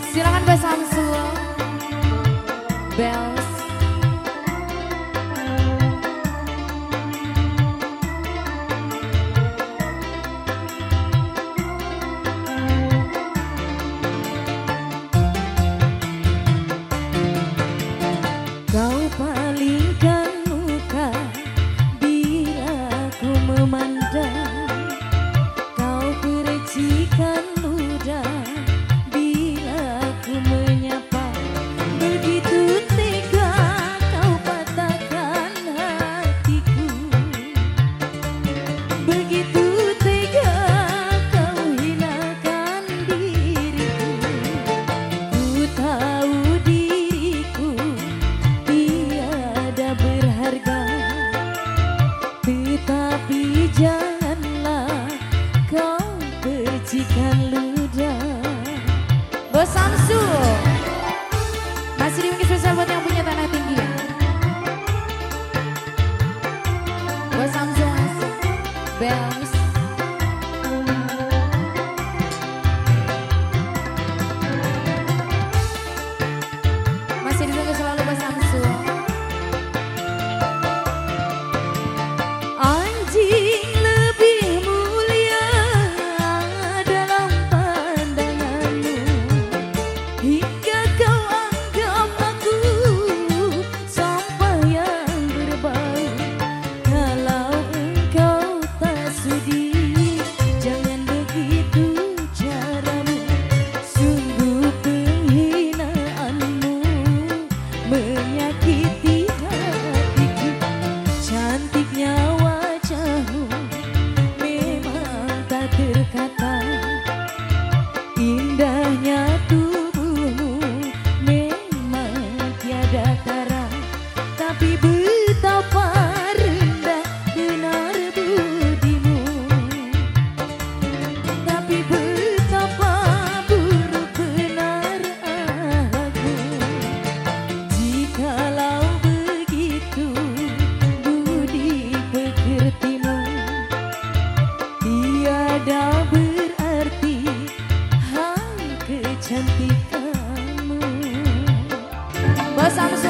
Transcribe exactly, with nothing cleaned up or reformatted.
Silakan Mbak Samsul. Bells. Kau palingkan muka bila ku memandang, kau percikan ludah bila ku menyapa. Begitu tega kau patahkan hatiku, begitu tega kau hinakan diriku. Ku tahu diriku tiada berharga, tetapi janganlah kau percikan ludah. Bos Samsul. Masih dimungkin spesial buat yang punya tanah tinggi ya. Bos Samsul masih. Bells. Masih ditunggu selalu Bos Samsul. Anjing lebih mulia dalam pandanganmu, hingga kau anggap aku sampah yang berbau. Kalau engkau tak sudi, jangan begitu caramu. Sungguh penghinaanmu menyakiti hatiku. Cantiknya wajahmu memang tak terkata, indahnya tubuhmu memang tiada tara. Tapi betapa rendah benar budimu, tapi betapa buruk benar akhlakmu. Jikalau begitu budi pekertimu, tiada berarti hal kecantikanmu. Bos Samsul.